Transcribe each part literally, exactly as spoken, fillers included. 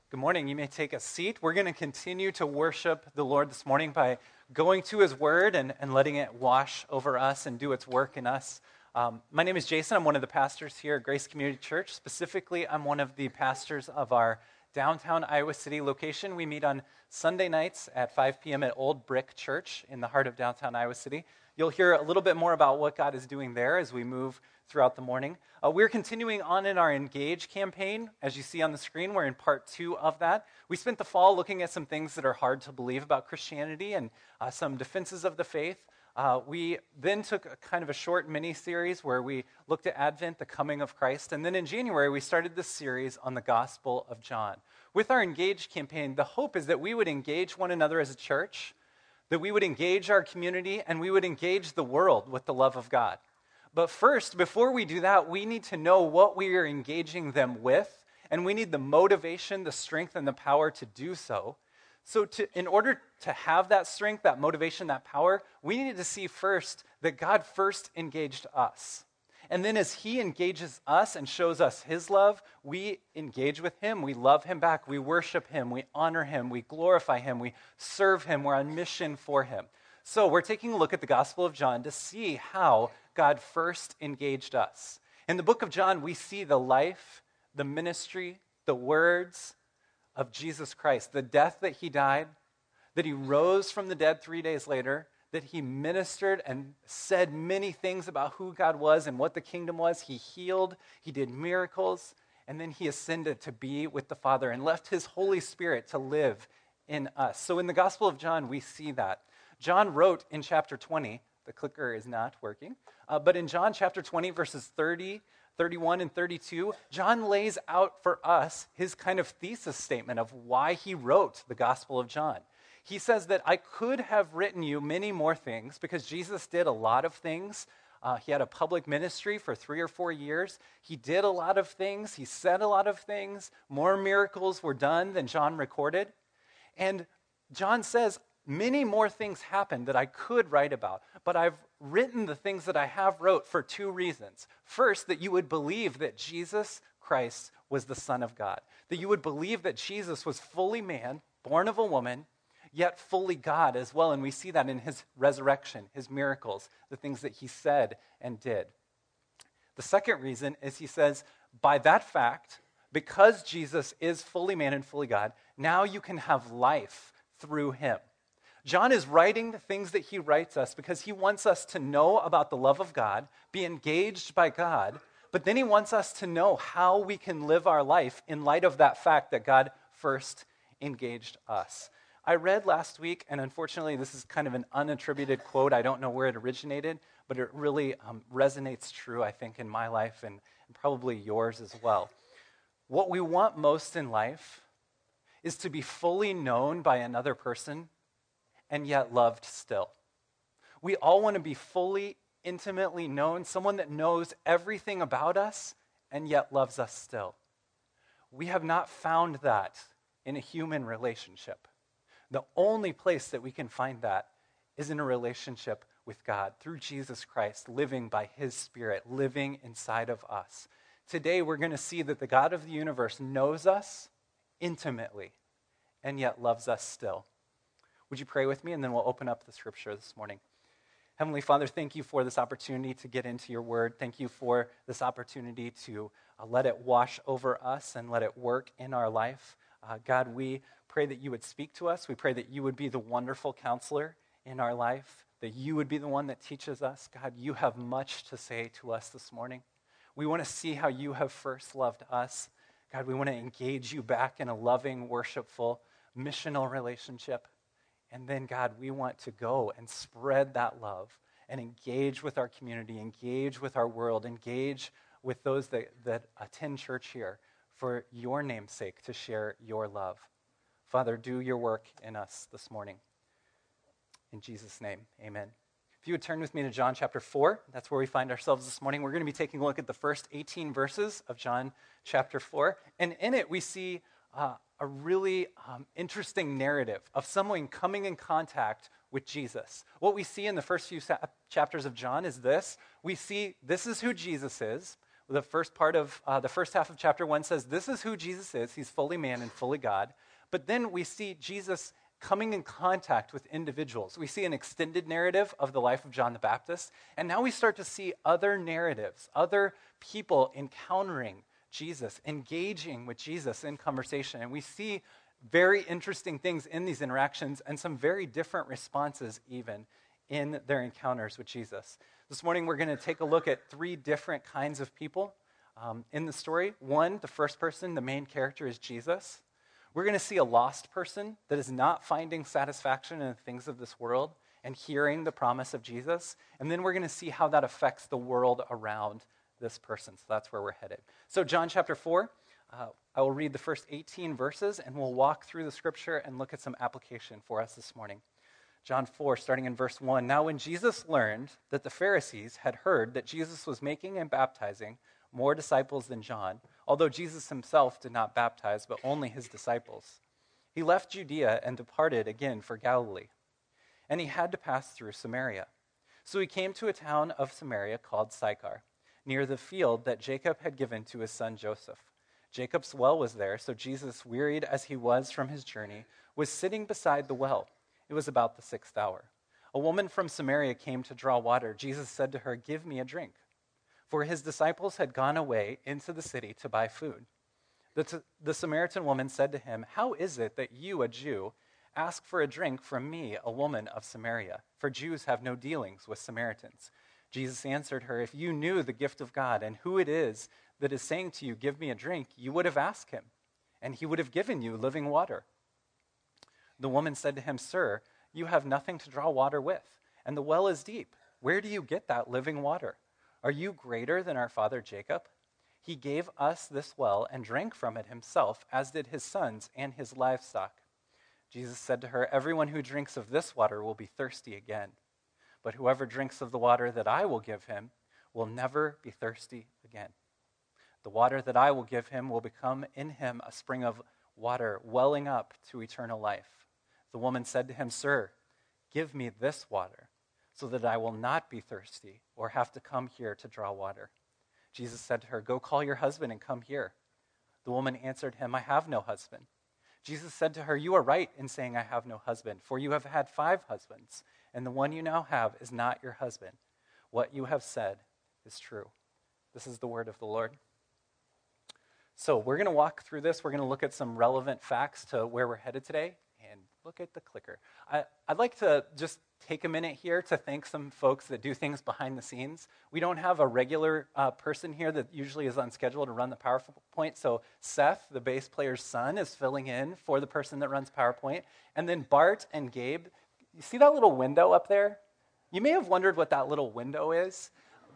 Good morning. You may take a seat. We're going to continue to worship the Lord this morning by going to His Word and, and letting it wash over us and do its work in us. Um, my name is Jason. I'm one of the pastors here at Grace Community Church. Specifically, I'm one of the pastors of our downtown Iowa City location. We meet on Sunday nights at five p.m. at Old Brick Church in the heart of downtown Iowa City. You'll hear a little bit more about what God is doing there as we move throughout the morning. Uh, we're continuing on in our Engage campaign. As you see on the screen, we're in part two of that. We spent the fall looking at some things that are hard to believe about Christianity and uh, some defenses of the faith. Uh, we then took a kind of a short mini-series where we looked at Advent, the coming of Christ, and then in January we started this series on the Gospel of John. With our Engage campaign, the hope is that we would engage one another as a church, that we would engage our community, and we would engage the world with the love of God. But first, before we do that, we need to know what we are engaging them with, and we need the motivation, the strength, and the power to do so. So to, in order to have that strength, that motivation, that power, we need to see first that God first engaged us. And then as He engages us and shows us His love, we engage with Him. We love Him back. We worship Him. We honor Him. We glorify Him. We serve Him. We're on mission for Him. So we're taking a look at the Gospel of John to see how God first engaged us. In the book of John, we see the life, the ministry, the words of Jesus Christ, the death that He died, that He rose from the dead three days later, that He ministered and said many things about who God was and what the kingdom was. He healed, He did miracles, and then He ascended to be with the Father and left His Holy Spirit to live in us. So in the Gospel of John, we see that. John wrote in chapter twenty, the clicker is not working, uh, but in John chapter twenty, verses thirty, thirty-one, and thirty-two, John lays out for us his kind of thesis statement of why he wrote the Gospel of John. He says that I could have written you many more things because Jesus did a lot of things. Uh, he had a public ministry for three or four years. He did a lot of things. He said a lot of things. More miracles were done than John recorded. And John says, many more things happened that I could write about, but I've written the things that I have wrote for two reasons. First, that you would believe that Jesus Christ was the Son of God, that you would believe that Jesus was fully man, born of a woman, yet fully God as well, and we see that in His resurrection, His miracles, the things that He said and did. The second reason is He says, by that fact, because Jesus is fully man and fully God, now you can have life through Him. John is writing the things that he writes us because he wants us to know about the love of God, be engaged by God, but then he wants us to know how we can live our life in light of that fact that God first engaged us. I read last week, and unfortunately this is kind of an unattributed quote. I don't know where it originated, but it really um, resonates true, I think, in my life and, and probably yours as well. What we want most in life is to be fully known by another person and yet loved still. We all want to be fully, intimately known, someone that knows everything about us and yet loves us still. We have not found that in a human relationship. The only place that we can find that is in a relationship with God through Jesus Christ, living by His Spirit, living inside of us. Today we're going to see that the God of the universe knows us intimately and yet loves us still. Would you pray with me, and then we'll open up the scripture this morning. Heavenly Father, thank you for this opportunity to get into your word. Thank you for this opportunity to uh, let it wash over us and let it work in our life. Uh, God, we pray that you would speak to us. We pray that you would be the wonderful counselor in our life, that you would be the one that teaches us. God, you have much to say to us this morning. We want to see how you have first loved us. God, we want to engage you back in a loving, worshipful, missional relationship. And then, God, we want to go and spread that love and engage with our community, engage with our world, engage with those that, that attend church here for your name's sake to share your love. Father, do your work in us this morning. In Jesus' name, amen. If you would turn with me to John chapter four, that's where we find ourselves this morning. We're going to be taking a look at the first eighteen verses of John chapter four. And in it, we see uh, a really um, interesting narrative of someone coming in contact with Jesus. What we see in the first few sa- chapters of John is this. We see this is who Jesus is. The first part of uh, the first half of chapter one says, this is who Jesus is. He's fully man and fully God. But then we see Jesus coming in contact with individuals. We see an extended narrative of the life of John the Baptist, and now we start to see other narratives, other people encountering Jesus, engaging with Jesus in conversation. And we see very interesting things in these interactions and some very different responses even in their encounters with Jesus. This morning we're going to take a look at three different kinds of people um, in the story. One, the first person, the main character is Jesus. We're going to see a lost person that is not finding satisfaction in the things of this world and hearing the promise of Jesus. And then we're going to see how that affects the world around this person. So that's where we're headed. So John chapter four, uh, I will read the first eighteen verses and we'll walk through the scripture and look at some application for us this morning. John four, starting in verse one. Now when Jesus learned that the Pharisees had heard that Jesus was making and baptizing more disciples than John, although Jesus himself did not baptize, but only his disciples, he left Judea and departed again for Galilee. And he had to pass through Samaria. So he came to a town of Samaria called Sychar, near the field that Jacob had given to his son Joseph. Jacob's well was there, so Jesus, wearied as he was from his journey, was sitting beside the well. It was about the sixth hour. A woman from Samaria came to draw water. Jesus said to her, "Give me a drink." For his disciples had gone away into the city to buy food. The, t- the Samaritan woman said to him, "How is it that you, a Jew, ask for a drink from me, a woman of Samaria? For Jews have no dealings with Samaritans." Jesus answered her, "If you knew the gift of God and who it is that is saying to you, 'Give me a drink,' you would have asked him, and he would have given you living water." The woman said to him, "Sir, you have nothing to draw water with, and the well is deep. Where do you get that living water? Are you greater than our father Jacob? He gave us this well and drank from it himself, as did his sons and his livestock." Jesus said to her, "Everyone who drinks of this water will be thirsty again. But whoever drinks of the water that I will give him will never be thirsty again. The water that I will give him will become in him a spring of water welling up to eternal life." The woman said to him, "Sir, give me this water, so that I will not be thirsty or have to come here to draw water." Jesus said to her, "Go call your husband and come here." The woman answered him, "I have no husband." Jesus said to her, "You are right in saying I have no husband, for you have had five husbands, and the one you now have is not your husband. What you have said is true." This is the word of the Lord. So we're going to walk through this. We're going to look at some relevant facts to where we're headed today. And look at the clicker. I, I'd like to just take a minute here to thank some folks that do things behind the scenes. We don't have a regular uh, person here that usually is on schedule to run the PowerPoint. So Seth, the bass player's son, is filling in for the person that runs PowerPoint. And then Bart and Gabe, you see that little window up there? You may have wondered what that little window is.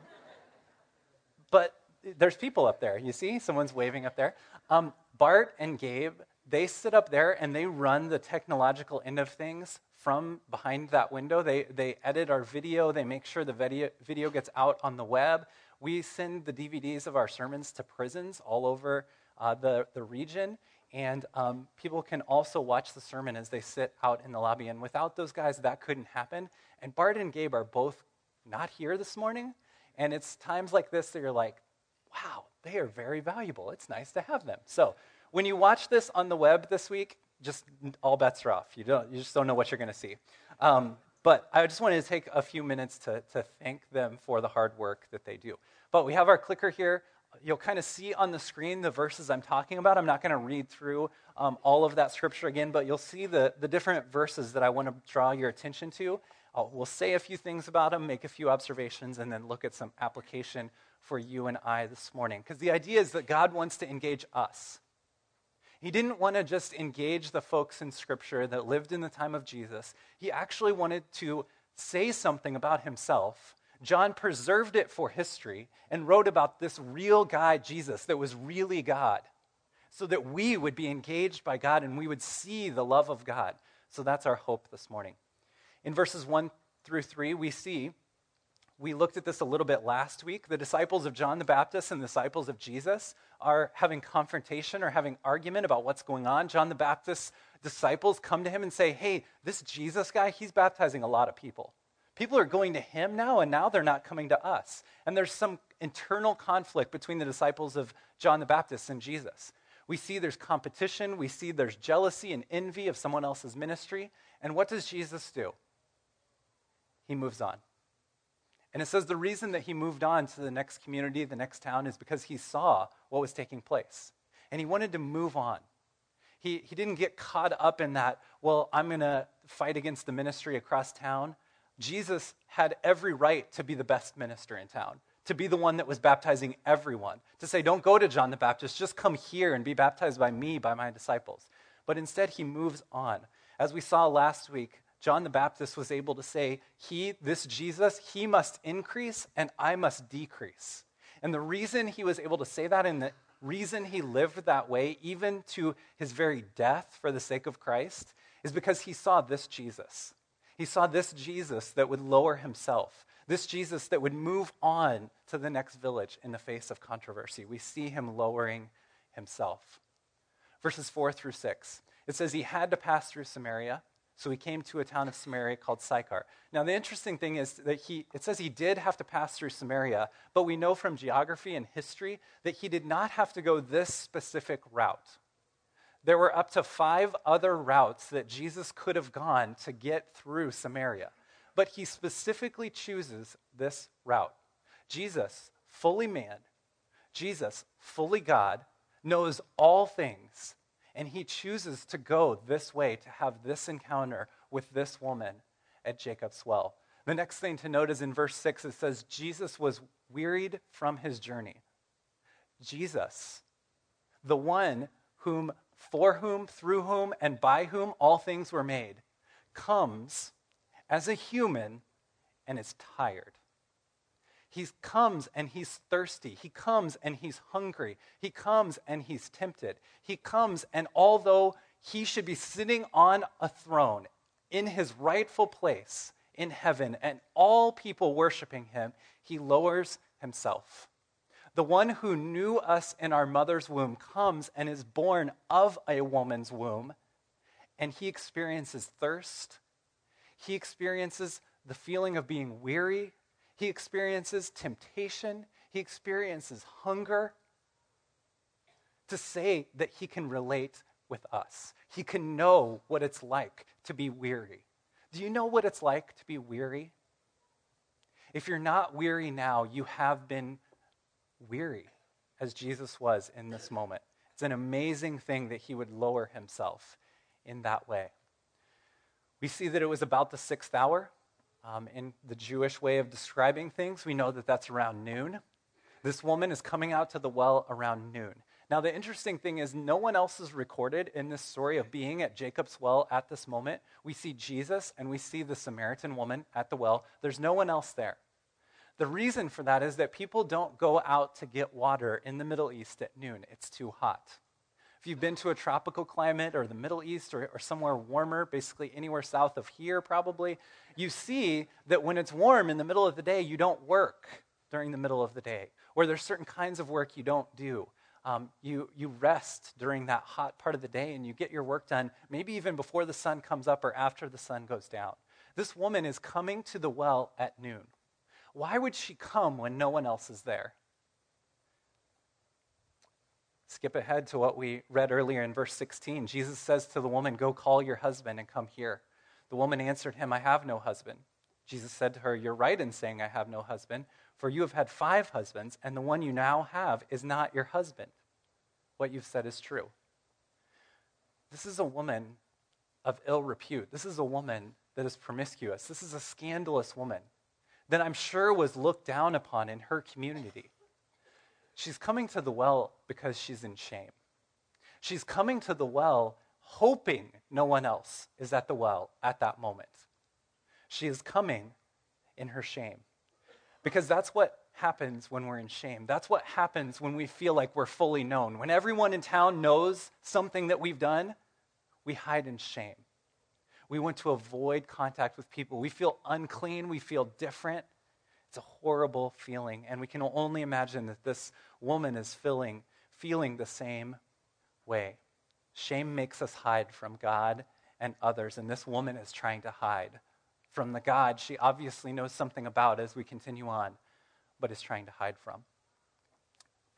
But there's people up there. You see? Someone's waving up there. Um, Bart and Gabe, they sit up there and they run the technological end of things from behind that window. They they edit our video. They make sure the video, video gets out on the web. We send the D V Ds of our sermons to prisons all over uh, the, the region. And um, people can also watch the sermon as they sit out in the lobby. And without those guys, that couldn't happen. And Bart and Gabe are both not here this morning. And it's times like this that you're like, wow, they are very valuable. It's nice to have them. So when you watch this on the web this week, just all bets are off. You don't, you just don't know what you're going to see. Um, but I just wanted to take a few minutes to, to thank them for the hard work that they do. But we have our clicker here. You'll kind of see on the screen the verses I'm talking about. I'm not going to read through um, all of that scripture again, but you'll see the, the different verses that I want to draw your attention to. I'll, we'll say a few things about them, make a few observations, and then look at some application for you and I this morning. Because the idea is that God wants to engage us. He didn't want to just engage the folks in Scripture that lived in the time of Jesus. He actually wanted to say something about himself. John preserved it for history and wrote about this real guy, Jesus, that was really God, so that we would be engaged by God and we would see the love of God. So that's our hope this morning. In verses one through three, we see, we looked at this a little bit last week, the disciples of John the Baptist and the disciples of Jesus are having confrontation or having argument about what's going on. John the Baptist's disciples come to him and say, hey, this Jesus guy, he's baptizing a lot of people. People are going to him now, and now they're not coming to us. And there's some internal conflict between the disciples of John the Baptist and Jesus. We see there's competition. We see there's jealousy and envy of someone else's ministry. And what does Jesus do? He moves on. And it says the reason that he moved on to the next community, the next town, is because he saw what was taking place. And he wanted to move on. He, he didn't get caught up in that, well, I'm going to fight against the ministry across town. Jesus had every right to be the best minister in town, to be the one that was baptizing everyone, to say, don't go to John the Baptist, just come here and be baptized by me, by my disciples. But instead, he moves on. As we saw last week, John the Baptist was able to say, he, this Jesus, he must increase and I must decrease. And the reason he was able to say that and the reason he lived that way, even to his very death for the sake of Christ, is because he saw this Jesus. He saw this Jesus that would lower himself, this Jesus that would move on to the next village in the face of controversy. We see him lowering himself. Verses four through six, it says he had to pass through Samaria. So he came to a town of Samaria called Sychar. Now, the interesting thing is that he, it says he did have to pass through Samaria, but we know from geography and history that he did not have to go this specific route. There were up to five other routes that Jesus could have gone to get through Samaria, but he specifically chooses this route. Jesus, fully man, Jesus, fully God, knows all things. And he chooses to go this way to have this encounter with this woman at Jacob's well. The next thing to note is in verse six, it says, Jesus was wearied from his journey. Jesus, the one whom, for whom, through whom, and by whom all things were made, comes as a human and is tired. He comes and he's thirsty. He comes and he's hungry. He comes and he's tempted. He comes and although he should be sitting on a throne in his rightful place in heaven and all people worshiping him, he lowers himself. The one who knew us in our mother's womb comes and is born of a woman's womb, and he experiences thirst. He experiences the feeling of being weary. He experiences temptation. He experiences hunger. To say that he can relate with us. He can know what it's like to be weary. Do you know what it's like to be weary? If you're not weary now, you have been weary, as Jesus was in this moment. It's an amazing thing that he would lower himself in that way. We see that it was about the sixth hour. Um, in the Jewish way of describing things, we know that that's around noon. This woman is coming out to the well around noon. Now, the interesting thing is no one else is recorded in this story of being at Jacob's well at this moment. We see Jesus and we see the Samaritan woman at the well. There's no one else there. The reason for that is that people don't go out to get water in the Middle East at noon. It's too hot. If you've been to a tropical climate or the Middle East or, or somewhere warmer, basically anywhere south of here probably, you see that when it's warm in the middle of the day, you don't work during the middle of the day. Or there's certain kinds of work you don't do. Um, you, you rest during that hot part of the day and you get your work done, maybe even before the sun comes up or after the sun goes down. This woman is coming to the well at noon. Why would she come when no one else is there? Skip ahead to what we read earlier in verse sixteen. Jesus says to the woman, "Go call your husband and come here." The woman answered him, "I have no husband." Jesus said to her, "You're right in saying I have no husband, for you have had five husbands, and the one you now have is not your husband. What you've said is true." This is a woman of ill repute. This is a woman that is promiscuous. This is a scandalous woman that I'm sure was looked down upon in her community. She's coming to the well because she's in shame. She's coming to the well hoping no one else is at the well at that moment. She is coming in her shame. Because that's what happens when we're in shame. That's what happens when we feel like we're fully known. When everyone in town knows something that we've done, we hide in shame. We want to avoid contact with people. We feel unclean. We feel different. It's a horrible feeling, and we can only imagine that this woman is feeling, feeling the same way. Shame makes us hide from God and others, and this woman is trying to hide from the God she obviously knows something about as we continue on, but is trying to hide from.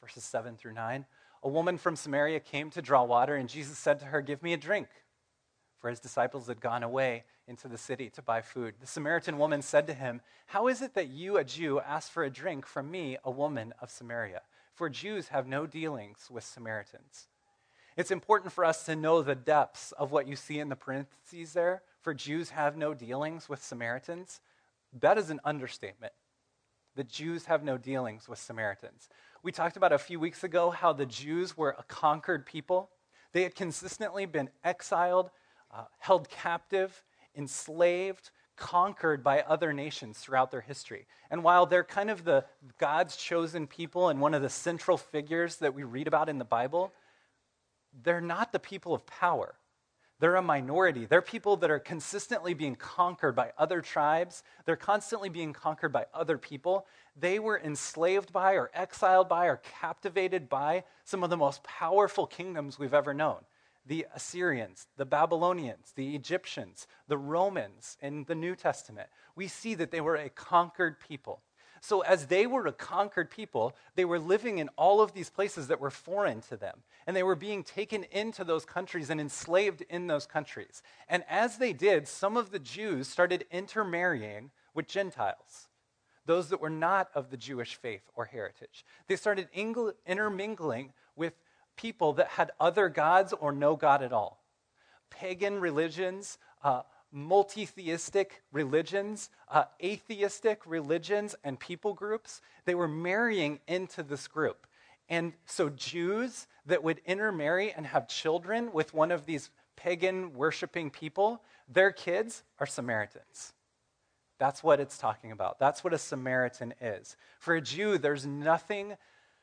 verses seven through nine. A woman from Samaria came to draw water, and Jesus said to her, "Give me a drink." For his disciples had gone away into the city to buy food. The Samaritan woman said to him, "How is it that you, a Jew, ask for a drink from me, a woman of Samaria? For Jews have no dealings with Samaritans." It's important for us to know the depths of what you see in the parentheses there. For Jews have no dealings with Samaritans. That is an understatement. The Jews have no dealings with Samaritans. We talked about a few weeks ago how the Jews were a conquered people. They had consistently been exiled, uh, held captive, enslaved, conquered by other nations throughout their history. And while they're kind of the God's chosen people and one of the central figures that we read about in the Bible, they're not the people of power. They're a minority. They're people that are consistently being conquered by other tribes. They're constantly being conquered by other people. They were enslaved by or exiled by or captivated by some of the most powerful kingdoms we've ever known. The Assyrians, the Babylonians, the Egyptians, the Romans in the New Testament. We see that they were a conquered people. So as they were a conquered people, they were living in all of these places that were foreign to them. And they were being taken into those countries and enslaved in those countries. And as they did, some of the Jews started intermarrying with Gentiles, those that were not of the Jewish faith or heritage. They started ingl- intermingling with people that had other gods or no God at all. Pagan religions, uh, multi-theistic religions, uh, atheistic religions, and people groups, they were marrying into this group. And so Jews that would intermarry and have children with one of these pagan worshiping people, their kids are Samaritans. That's what it's talking about. That's what a Samaritan is. For a Jew, there's nothing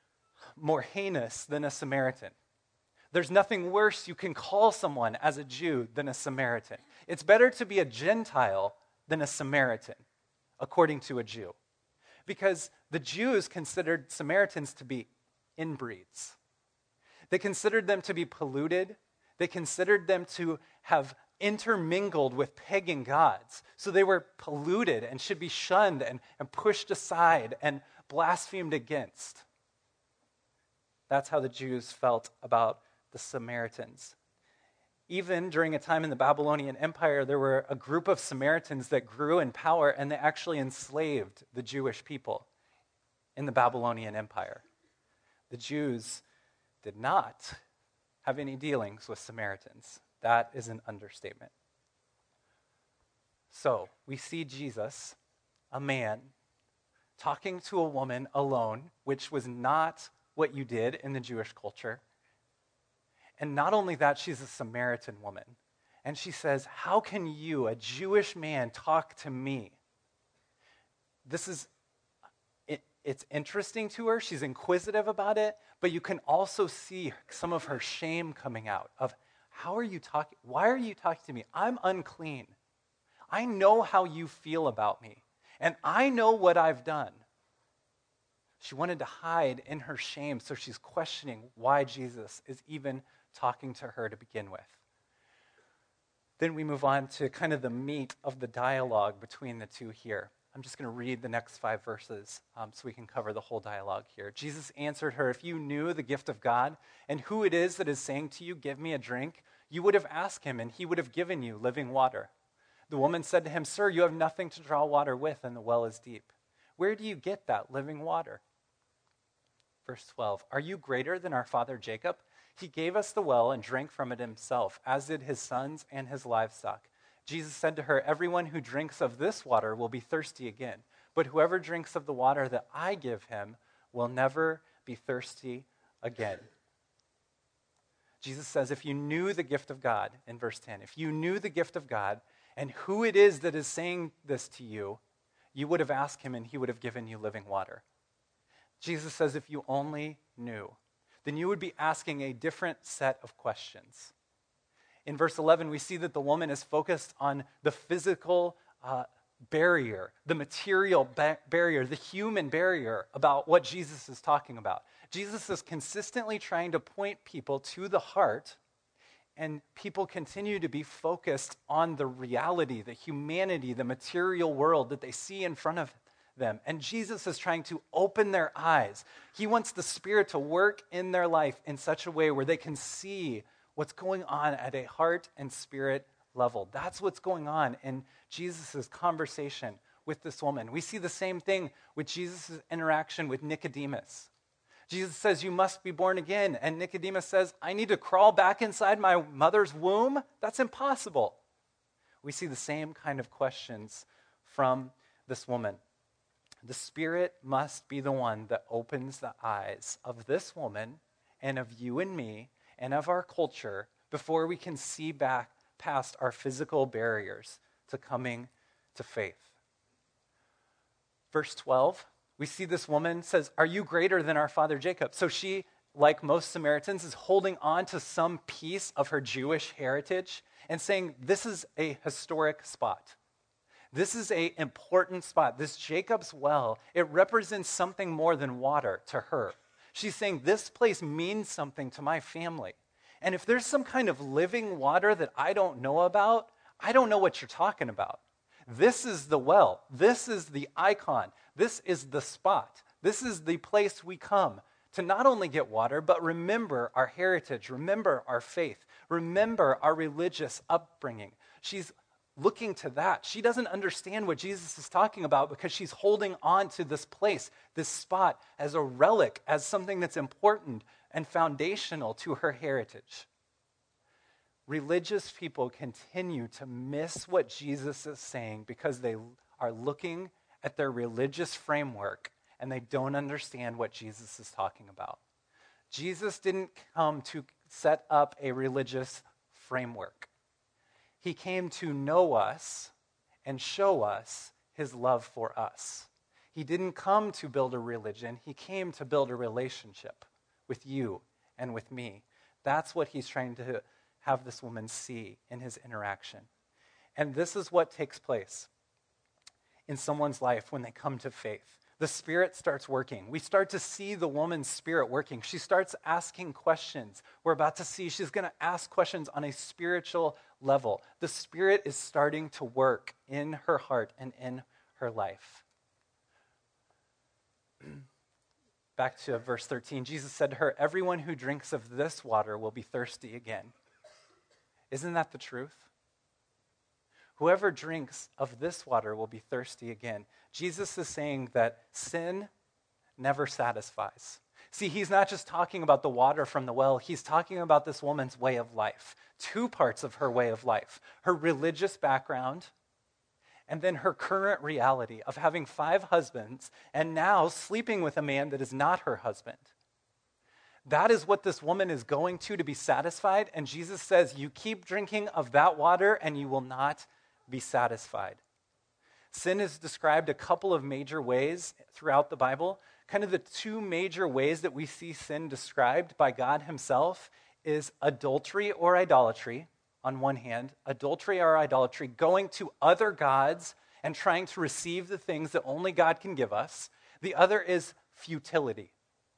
more heinous than a Samaritan. There's nothing worse you can call someone as a Jew than a Samaritan. It's better to be a Gentile than a Samaritan, according to a Jew. Because the Jews considered Samaritans to be inbreeds. They considered them to be polluted. They considered them to have intermingled with pagan gods. So they were polluted and should be shunned and, and pushed aside and blasphemed against. That's how the Jews felt about the Samaritans. Even during a time in the Babylonian Empire, there were a group of Samaritans that grew in power, and they actually enslaved the Jewish people in the Babylonian Empire. The Jews did not have any dealings with Samaritans. That is an understatement. So, we see Jesus, a man, talking to a woman alone, which was not what you did in the Jewish culture. And not only that, she's a Samaritan woman. And she says, "How can you, a Jewish man, talk to me?" This is, it, it's interesting to her. She's inquisitive about it. But you can also see some of her shame coming out of, how are you talking? Why are you talking to me? I'm unclean. I know how you feel about me. And I know what I've done. She wanted to hide in her shame, so she's questioning why Jesus is even talking to her to begin with. Then we move on to kind of the meat of the dialogue between the two here. I'm just going to read the next five verses um, so we can cover the whole dialogue here. Jesus answered her, "If you knew the gift of God and who it is that is saying to you, 'Give me a drink,' you would have asked him, and he would have given you living water." The woman said to him, "Sir, you have nothing to draw water with, and the well is deep. Where do you get that living water?" Verse twelve, "Are you greater than our father Jacob? He gave us the well and drank from it himself, as did his sons and his livestock." Jesus said to her, "Everyone who drinks of this water will be thirsty again, but whoever drinks of the water that I give him will never be thirsty again." Jesus says, if you knew the gift of God, in verse ten, if you knew the gift of God and who it is that is saying this to you, you would have asked him and he would have given you living water. Jesus says, if you only knew, then you would be asking a different set of questions. In verse eleven, we see that the woman is focused on the physical uh, barrier, the material ba- barrier, the human barrier about what Jesus is talking about. Jesus is consistently trying to point people to the heart, and people continue to be focused on the reality, the humanity, the material world that they see in front of them. And Jesus is trying to open their eyes. He wants the Spirit to work in their life in such a way where they can see what's going on at a heart and spirit level. That's what's going on in Jesus' conversation with this woman. We see the same thing with Jesus' interaction with Nicodemus. Jesus says, you must be born again. And Nicodemus says, I need to crawl back inside my mother's womb? That's impossible. We see the same kind of questions from this woman. The Spirit must be the one that opens the eyes of this woman and of you and me and of our culture before we can see back past our physical barriers to coming to faith. Verse twelve, we see this woman says, are you greater than our father Jacob? So she, like most Samaritans, is holding on to some piece of her Jewish heritage and saying, this is a historic spot. This is an important spot. This Jacob's well, it represents something more than water to her. She's saying, this place means something to my family. And if there's some kind of living water that I don't know about, I don't know what you're talking about. This is the well. This is the icon. This is the spot. This is the place we come to not only get water, but remember our heritage, remember our faith, remember our religious upbringing. She's looking to that. She doesn't understand what Jesus is talking about because she's holding on to this place, this spot, as a relic, as something that's important and foundational to her heritage. Religious people continue to miss what Jesus is saying because they are looking at their religious framework and they don't understand what Jesus is talking about. Jesus didn't come to set up a religious framework. He came to know us and show us his love for us. He didn't come to build a religion. He came to build a relationship with you and with me. That's what he's trying to have this woman see in his interaction. And this is what takes place in someone's life when they come to faith. The Spirit starts working. We start to see the woman's spirit working. She starts asking questions. We're about to see she's going to ask questions on a spiritual level. The Spirit is starting to work in her heart and in her life. Back to verse thirteen, Jesus said to her, everyone who drinks of this water will be thirsty again. Isn't that the truth? Whoever drinks of this water will be thirsty again. Jesus is saying that sin never satisfies. See, he's not just talking about the water from the well. He's talking about this woman's way of life. Two parts of her way of life. Her religious background and then her current reality of having five husbands and now sleeping with a man that is not her husband. That is what this woman is going to to be satisfied. And Jesus says, you keep drinking of that water and you will not be satisfied. Sin is described a couple of major ways throughout the Bible. Kind of the two major ways that we see sin described by God himself is adultery or idolatry, on one hand. Adultery or idolatry, going to other gods and trying to receive the things that only God can give us. The other is futility.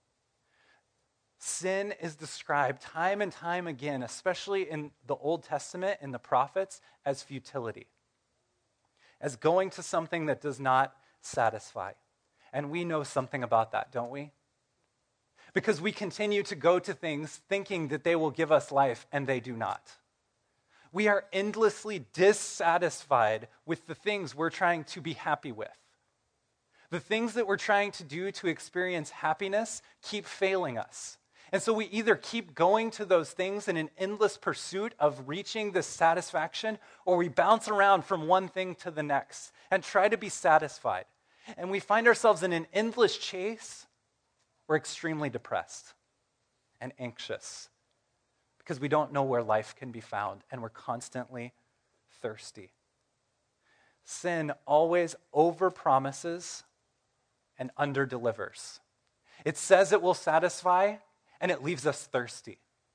Sin is described time and time again, especially in the Old Testament, in the prophets, as futility, as going to something that does not satisfy. And we know something about that, don't we? Because we continue to go to things thinking that they will give us life, and they do not. We are endlessly dissatisfied with the things we're trying to be happy with. The things that we're trying to do to experience happiness keep failing us. And so we either keep going to those things in an endless pursuit of reaching this satisfaction, or we bounce around from one thing to the next and try to be satisfied. And we find ourselves in an endless chase. We're extremely depressed and anxious because we don't know where life can be found, and we're constantly thirsty. Sin always overpromises and underdelivers. It says it will satisfy, and it leaves us thirsty.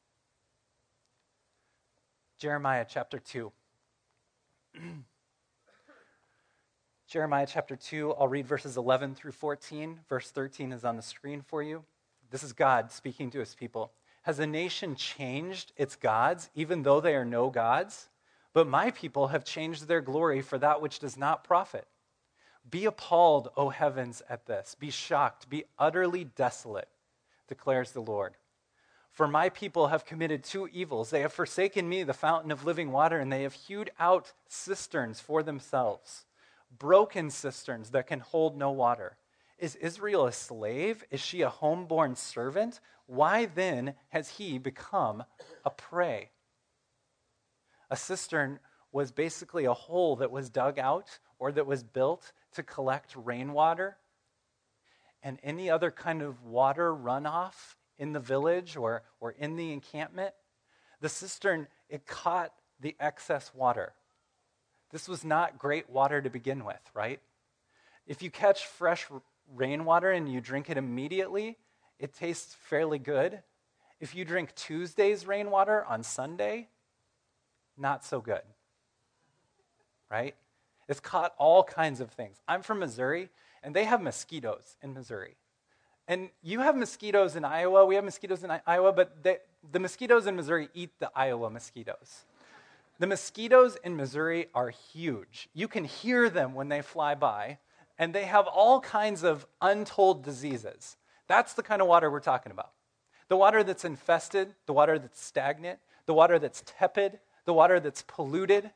Jeremiah chapter two. Jeremiah chapter two, I'll read verses eleven through fourteen. Verse thirteen is on the screen for you. This is God speaking to his people. Has a nation changed its gods, even though they are no gods? But my people have changed their glory for that which does not profit. Be appalled, O heavens, at this. Be shocked, be utterly desolate, declares the Lord. For my people have committed two evils. They have forsaken me, the fountain of living water, and they have hewed out cisterns for themselves, broken cisterns that can hold no water. Is Israel a slave? Is she a homeborn servant? Why then has he become a prey? A cistern was basically a hole that was dug out or that was built to collect rainwater and any other kind of water runoff in the village or, or in the encampment. The cistern, it caught the excess water. This was not great water to begin with, right? If you catch fresh rainwater and you drink it immediately, it tastes fairly good. If you drink Tuesday's rainwater on Sunday, not so good, right? It's caught all kinds of things. I'm from Missouri, and they have mosquitoes in Missouri. And you have mosquitoes in Iowa. We have mosquitoes in Iowa, but they, the mosquitoes in Missouri eat the Iowa mosquitoes. The mosquitoes in Missouri are huge. You can hear them when they fly by, and they have all kinds of untold diseases. That's the kind of water we're talking about. The water that's infested, the water that's stagnant, the water that's tepid, the water that's polluted.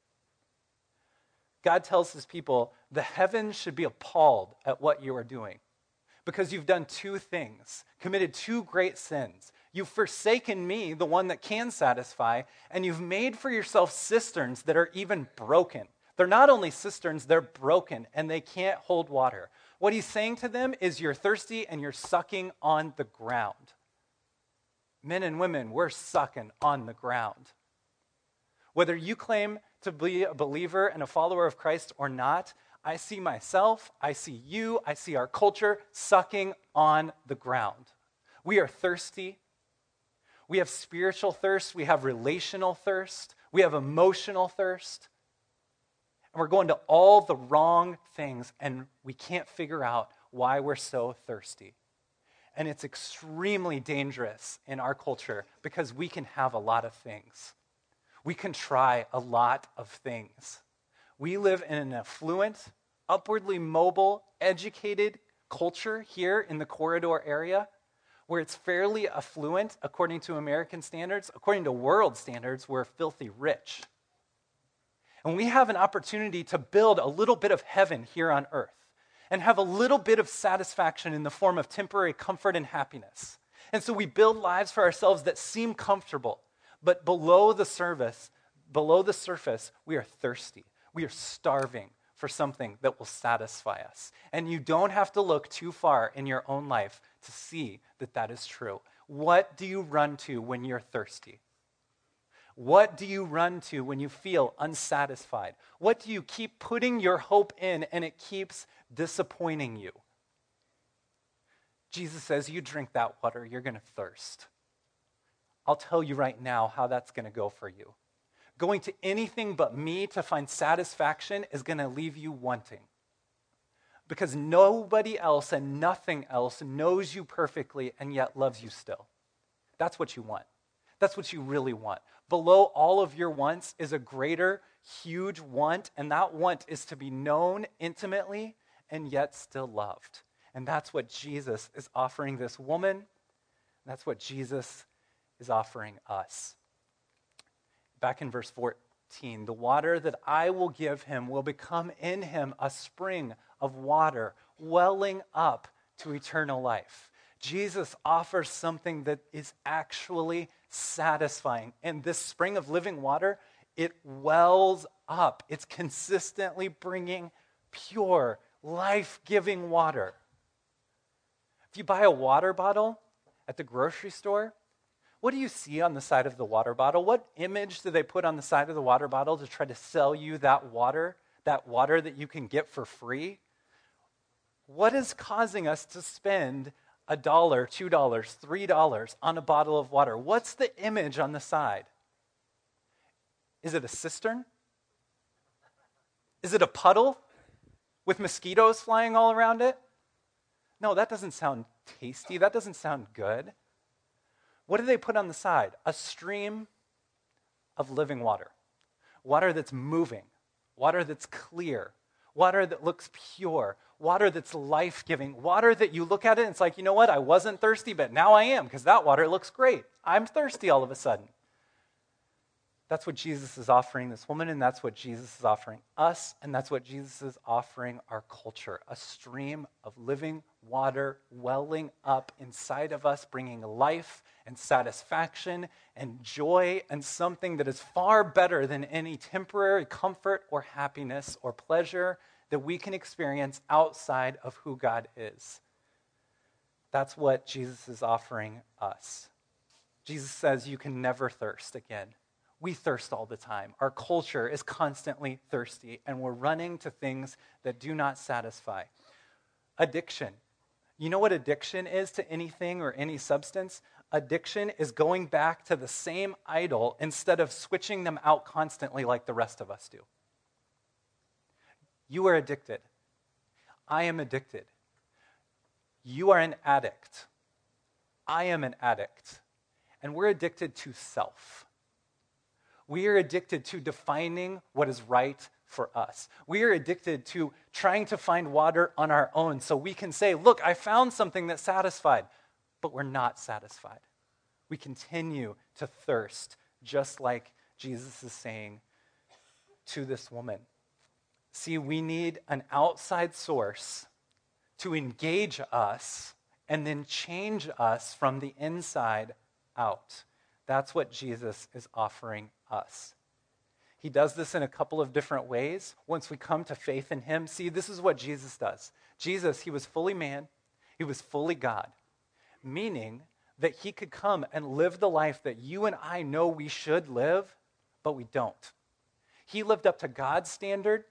God tells his people, the heavens should be appalled at what you are doing because you've done two things, committed two great sins. You've forsaken me, the one that can satisfy, and you've made for yourself cisterns that are even broken. They're not only cisterns, they're broken, and they can't hold water. What he's saying to them is you're thirsty and you're sucking on the ground. Men and women, we're sucking on the ground. Whether you claim to be a believer and a follower of Christ or not, I see myself, I see you, I see our culture sucking on the ground. We are thirsty. We have spiritual thirst. We have relational thirst. We have emotional thirst. And we're going to all the wrong things, and we can't figure out why we're so thirsty. And it's extremely dangerous in our culture because we can have a lot of things. We can try a lot of things. We live in an affluent, upwardly mobile, educated culture here in the corridor area where it's fairly affluent according to American standards. According to world standards, we're filthy rich. And we have an opportunity to build a little bit of heaven here on earth and have a little bit of satisfaction in the form of temporary comfort and happiness. And so we build lives for ourselves that seem comfortable, but below the surface, below the surface, we are thirsty. We are starving for something that will satisfy us. And you don't have to look too far in your own life to see that that is true. What do you run to when you're thirsty? What do you run to when you feel unsatisfied? What do you keep putting your hope in and it keeps disappointing you? Jesus says, you drink that water, you're going to thirst. I'll tell you right now how that's going to go for you. Going to anything but me to find satisfaction is going to leave you wanting. Because nobody else and nothing else knows you perfectly and yet loves you still. That's what you want. That's what you really want. Below all of your wants is a greater, huge want, and that want is to be known intimately and yet still loved. And that's what Jesus is offering this woman. That's what Jesus is offering us. Back in verse fourteen, the water that I will give him will become in him a spring of water welling up to eternal life. Jesus offers something that is actually satisfying. And this spring of living water, it wells up. It's consistently bringing pure, life-giving water. If you buy a water bottle at the grocery store, what do you see on the side of the water bottle? What image do they put on the side of the water bottle to try to sell you that water, that water that you can get for free? What is causing us to spend a dollar, two dollars, three dollars on a bottle of water? What's the image on the side? Is it a cistern? Is it a puddle with mosquitoes flying all around it? No, that doesn't sound tasty. That doesn't sound good. What do they put on the side? A stream of living water. Water that's moving. Water that's clear. water that looks pure, water that's life-giving, water that you look at it and it's like, you know what, I wasn't thirsty, but now I am because that water looks great. I'm thirsty all of a sudden. That's what Jesus is offering this woman, and that's what Jesus is offering us, and that's what Jesus is offering our culture, a stream of living water welling up inside of us, bringing life and satisfaction and joy and something that is far better than any temporary comfort or happiness or pleasure that we can experience outside of who God is. That's what Jesus is offering us. Jesus says you can never thirst again. We thirst all the time. Our culture is constantly thirsty, and we're running to things that do not satisfy. Addiction. You know what addiction is to anything or any substance? Addiction is going back to the same idol instead of switching them out constantly like the rest of us do. You are addicted. I am addicted. You are an addict. I am an addict. And we're addicted to self. We are addicted to defining what is right for us. We are addicted to trying to find water on our own so we can say, look, I found something that satisfied, but we're not satisfied. We continue to thirst, just like Jesus is saying to this woman. See, we need an outside source to engage us and then change us from the inside out. That's what Jesus is offering us. He does this in a couple of different ways. Once we come to faith in him, see, this is what Jesus does. Jesus, he was fully man, he was fully God, meaning that he could come and live the life that you and I know we should live, but we don't. He lived up to God's standard.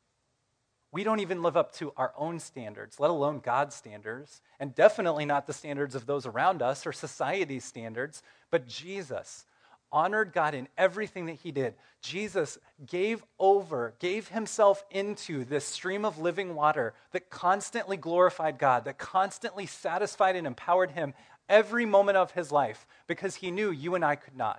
We don't even live up to our own standards, let alone God's standards, and definitely not the standards of those around us or society's standards, but Jesus honored God in everything that he did. Jesus gave over, gave himself into this stream of living water that constantly glorified God, that constantly satisfied and empowered him every moment of his life because he knew you and I could not.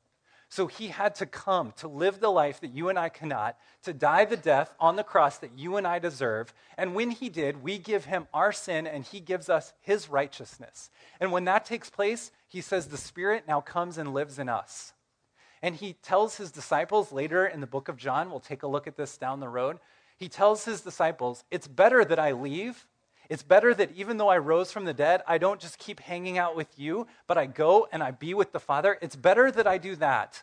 So he had to come to live the life that you and I cannot, to die the death on the cross that you and I deserve. And when he did, we give him our sin and he gives us his righteousness. And when that takes place, he says the Spirit now comes and lives in us. And he tells his disciples later in the book of John, we'll take a look at this down the road, he tells his disciples, it's better that I leave. It's better that even though I rose from the dead, I don't just keep hanging out with you, but I go and I be with the Father. It's better that I do that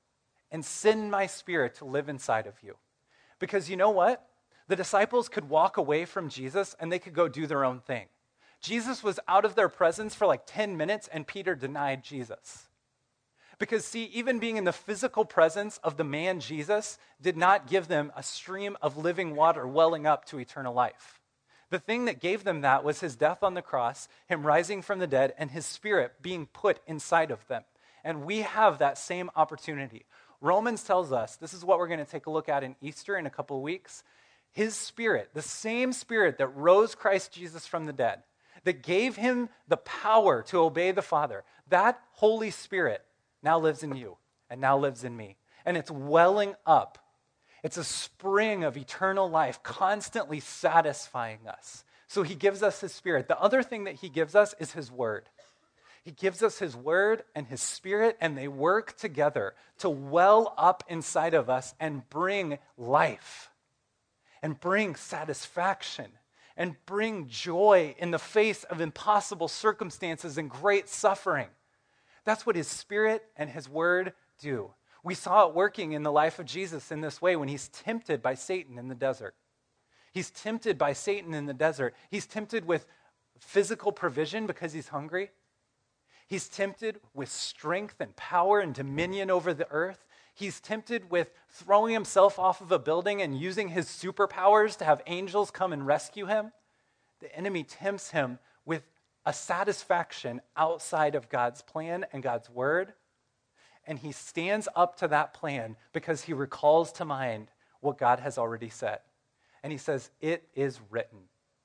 and send my Spirit to live inside of you. Because you know what? The disciples could walk away from Jesus and they could go do their own thing. Jesus was out of their presence for like ten minutes and Peter denied Jesus. Because see, even being in the physical presence of the man Jesus did not give them a stream of living water welling up to eternal life. The thing that gave them that was his death on the cross, him rising from the dead, and his Spirit being put inside of them. And we have that same opportunity. Romans tells us, this is what we're going to take a look at in Easter in a couple of weeks. His Spirit, the same Spirit that rose Christ Jesus from the dead, that gave him the power to obey the Father, that Holy Spirit now lives in you and now lives in me. And it's welling up. It's a spring of eternal life, constantly satisfying us. So he gives us his Spirit. The other thing that he gives us is his word. He gives us his word and his Spirit, and they work together to well up inside of us and bring life, and bring satisfaction, and bring joy in the face of impossible circumstances and great suffering. That's what his Spirit and his word do. We saw it working in the life of Jesus in this way when he's tempted by Satan in the desert. He's tempted by Satan in the desert. He's tempted with physical provision because he's hungry. He's tempted with strength and power and dominion over the earth. He's tempted with throwing himself off of a building and using his superpowers to have angels come and rescue him. The enemy tempts him with a satisfaction outside of God's plan and God's word. And he stands up to that plan because he recalls to mind what God has already said. And he says, it is written.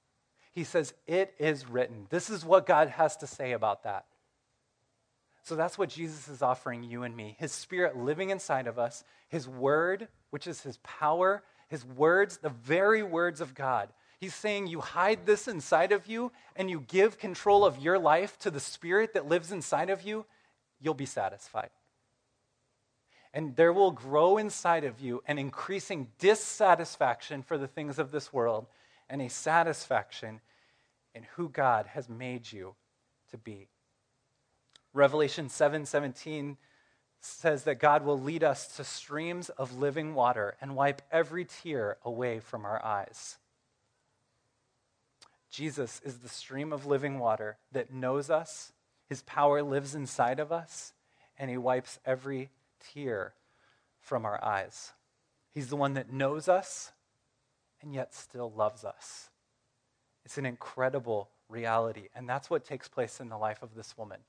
He says, it is written. This is what God has to say about that. So that's what Jesus is offering you and me. His Spirit living inside of us, his word, which is his power, His words, the very words of God. He's saying you hide this inside of you and you give control of your life to the Spirit that lives inside of you, you'll be satisfied. And there will grow inside of you an increasing dissatisfaction for the things of this world and a satisfaction in who God has made you to be. Revelation seven seventeen says that God will lead us to streams of living water and wipe every tear away from our eyes. Jesus is the stream of living water that knows us, his power lives inside of us, and he wipes every tear from our eyes. He's the one that knows us and yet still loves us. It's an incredible reality, and that's what takes place in the life of this woman.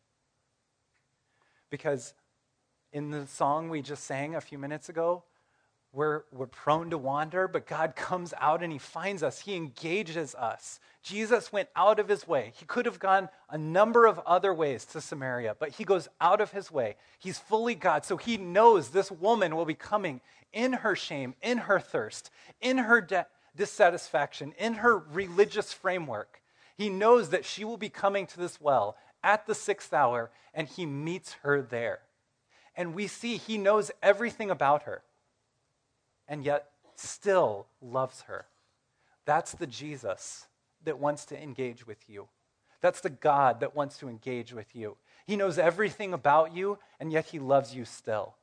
Because in the song we just sang a few minutes ago, We're, we're prone to wander, but God comes out and he finds us. He engages us. Jesus went out of his way. He could have gone a number of other ways to Samaria, but he goes out of his way. He's fully God, so he knows this woman will be coming in her shame, in her thirst, in her de- dissatisfaction, in her religious framework. He knows that she will be coming to this well at the sixth hour, and he meets her there. And we see he knows everything about her, and yet still loves her. That's the Jesus that wants to engage with you. That's the God that wants to engage with you. He knows everything about you, and yet he loves you still.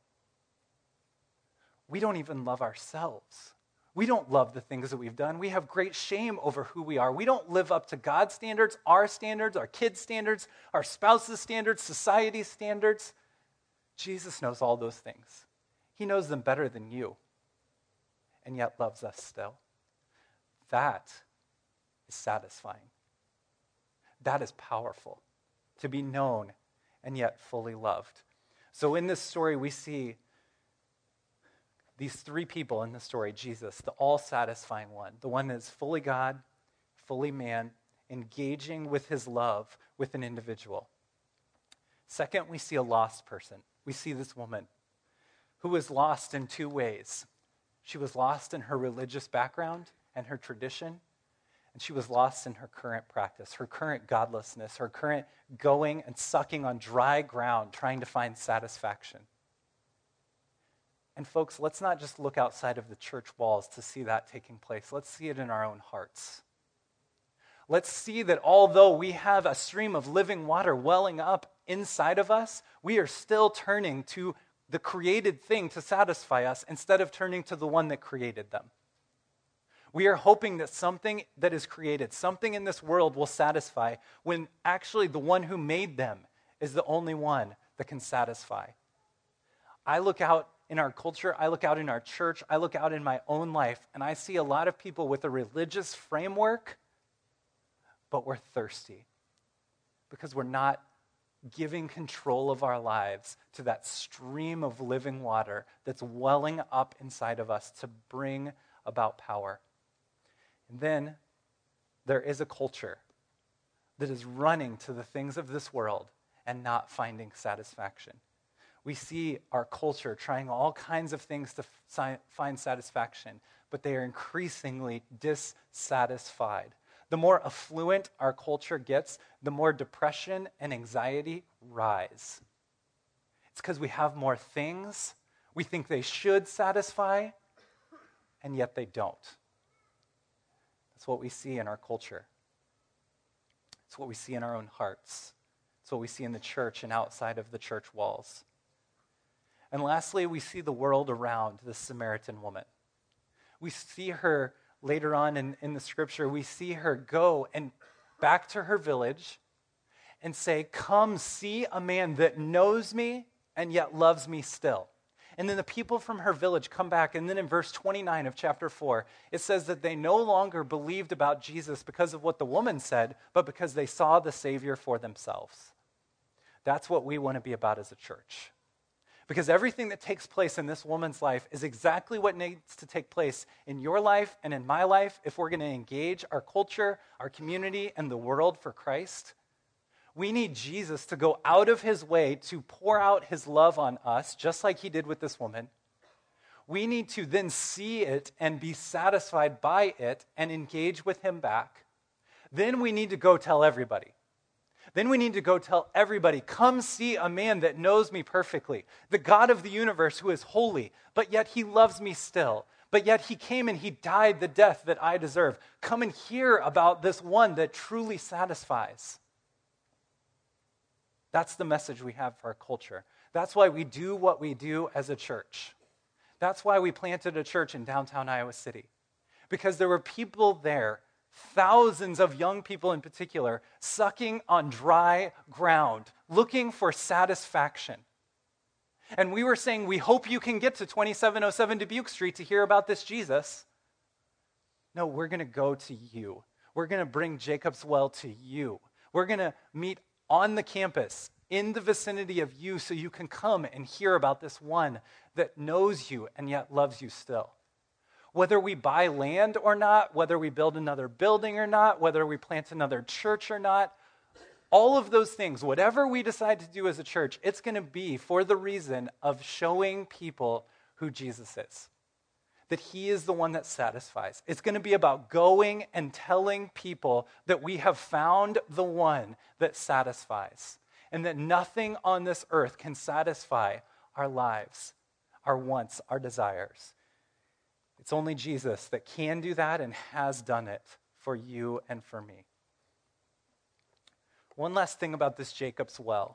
We don't even love ourselves. We don't love the things that we've done. We have great shame over who we are. We don't live up to God's standards, our standards, our kids' standards, our spouses' standards, society's standards. Jesus knows all those things. He knows them better than you, and yet loves us still. That is satisfying. That is powerful, to be known and yet fully loved. So in this story, we see these three people in the story: Jesus, the all-satisfying one, the one that is fully God, fully man, engaging with his love with an individual. Second, we see a lost person. We see this woman who was lost in two ways. She was lost in her religious background and her tradition, and she was lost in her current practice, her current godlessness, her current going and sucking on dry ground, trying to find satisfaction. And folks, let's not just look outside of the church walls to see that taking place. Let's see it in our own hearts. Let's see that although we have a stream of living water welling up inside of us, we are still turning to the created thing to satisfy us instead of turning to the one that created them. We are hoping that something that is created, something in this world will satisfy, when actually the one who made them is the only one that can satisfy. I look out in our culture, I look out in our church, I look out in my own life, and I see a lot of people with a religious framework, but we're thirsty because we're not giving control of our lives to that stream of living water that's welling up inside of us to bring about power. And then there is a culture that is running to the things of this world and not finding satisfaction. We see our culture trying all kinds of things to fi- find satisfaction, but they are increasingly dissatisfied. The more affluent our culture gets, the more depression and anxiety rise. It's because we have more things. We think they should satisfy, and yet they don't. That's what we see in our culture. It's what we see in our own hearts. It's what we see in the church and outside of the church walls. And lastly, we see the world around the Samaritan woman. We see her later on in, in the scripture, we see her go and back to her village and say, "Come see a man that knows me and yet loves me still." And then the people from her village come back, and then in verse twenty-nine of chapter four, it says that they no longer believed about Jesus because of what the woman said, but because they saw the Savior for themselves. That's what we want to be about as a church. Because everything that takes place in this woman's life is exactly what needs to take place in your life and in my life if we're going to engage our culture, our community, and the world for Christ. We need Jesus to go out of his way to pour out his love on us, just like he did with this woman. We need to then see it and be satisfied by it and engage with him back. Then we need to go tell everybody. Then we need to go tell everybody, come see a man that knows me perfectly, the God of the universe who is holy, but yet he loves me still. But yet he came and he died the death that I deserve. Come and hear about this one that truly satisfies. That's the message we have for our culture. That's why we do what we do as a church. That's why we planted a church in downtown Iowa City. Because there were people there, thousands of young people in particular, sucking on dry ground, looking for satisfaction. And we were saying, we hope you can get to twenty-seven oh seven Dubuque Street to hear about this Jesus. No, we're going to go to you. We're going to bring Jacob's Well to you. We're going to meet on the campus, in the vicinity of you, so you can come and hear about this one that knows you and yet loves you still. Whether we buy land or not, whether we build another building or not, whether we plant another church or not, all of those things, whatever we decide to do as a church, it's going to be for the reason of showing people who Jesus is. That he is the one that satisfies. It's going to be about going and telling people that we have found the one that satisfies. And that nothing on this earth can satisfy our lives, our wants, our desires. It's only Jesus that can do that and has done it for you and for me. One last thing about this Jacob's Well.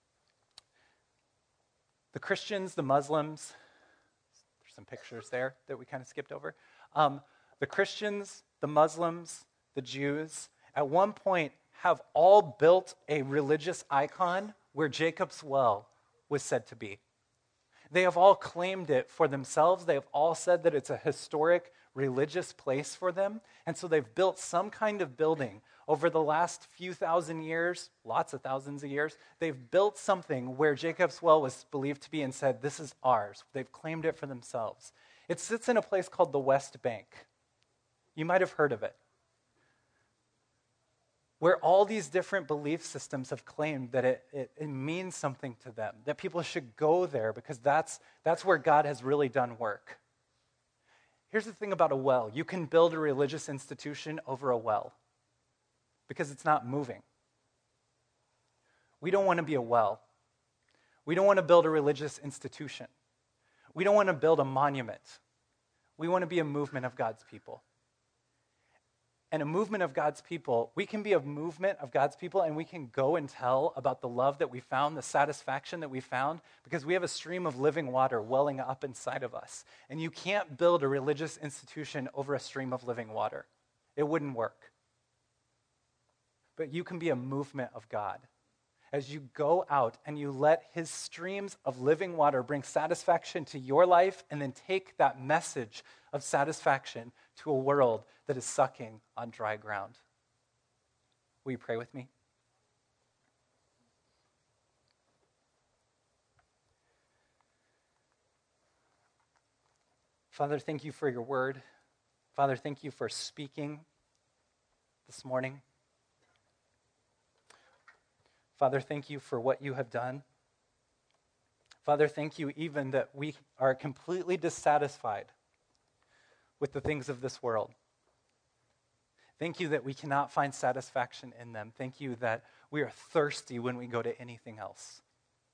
The Christians, the Muslims, there's some pictures there that we kind of skipped over. Um, the Christians, the Muslims, the Jews, at one point have all built a religious icon where Jacob's Well was said to be. They have all claimed it for themselves. They have all said that it's a historic religious place for them. And so they've built some kind of building over the last few thousand years, lots of thousands of years. They've built something where Jacob's Well was believed to be and said, this is ours. They've claimed it for themselves. It sits in a place called the West Bank. You might have heard of it. Where all these different belief systems have claimed that it, it, it means something to them, that people should go there because that's, that's where God has really done work. Here's the thing about a well. You can build a religious institution over a well because it's not moving. We don't want to be a well. We don't want to build a religious institution. We don't want to build a monument. We want to be a movement of God's people. And a movement of God's people, we can be a movement of God's people and we can go and tell about the love that we found, the satisfaction that we found, because we have a stream of living water welling up inside of us. And you can't build a religious institution over a stream of living water. It wouldn't work. But you can be a movement of God. As you go out and you let his streams of living water bring satisfaction to your life and then take that message of satisfaction to a world that is sucking on dry ground. Will you pray with me? Father, thank you for your word. Father, thank you for speaking this morning. Father, thank you for what you have done. Father, thank you even that we are completely dissatisfied with the things of this world. Thank you that we cannot find satisfaction in them. Thank you that we are thirsty when we go to anything else.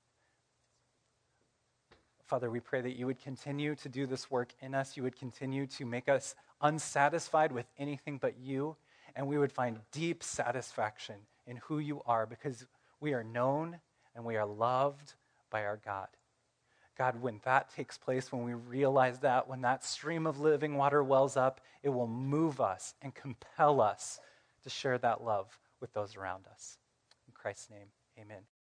Father, we pray that you would continue to do this work in us. You would continue to make us unsatisfied with anything but you, and we would find deep satisfaction in who you are because we are known and we are loved by our God. God, when that takes place, when we realize that, when that stream of living water wells up, it will move us and compel us to share that love with those around us. In Christ's name, amen.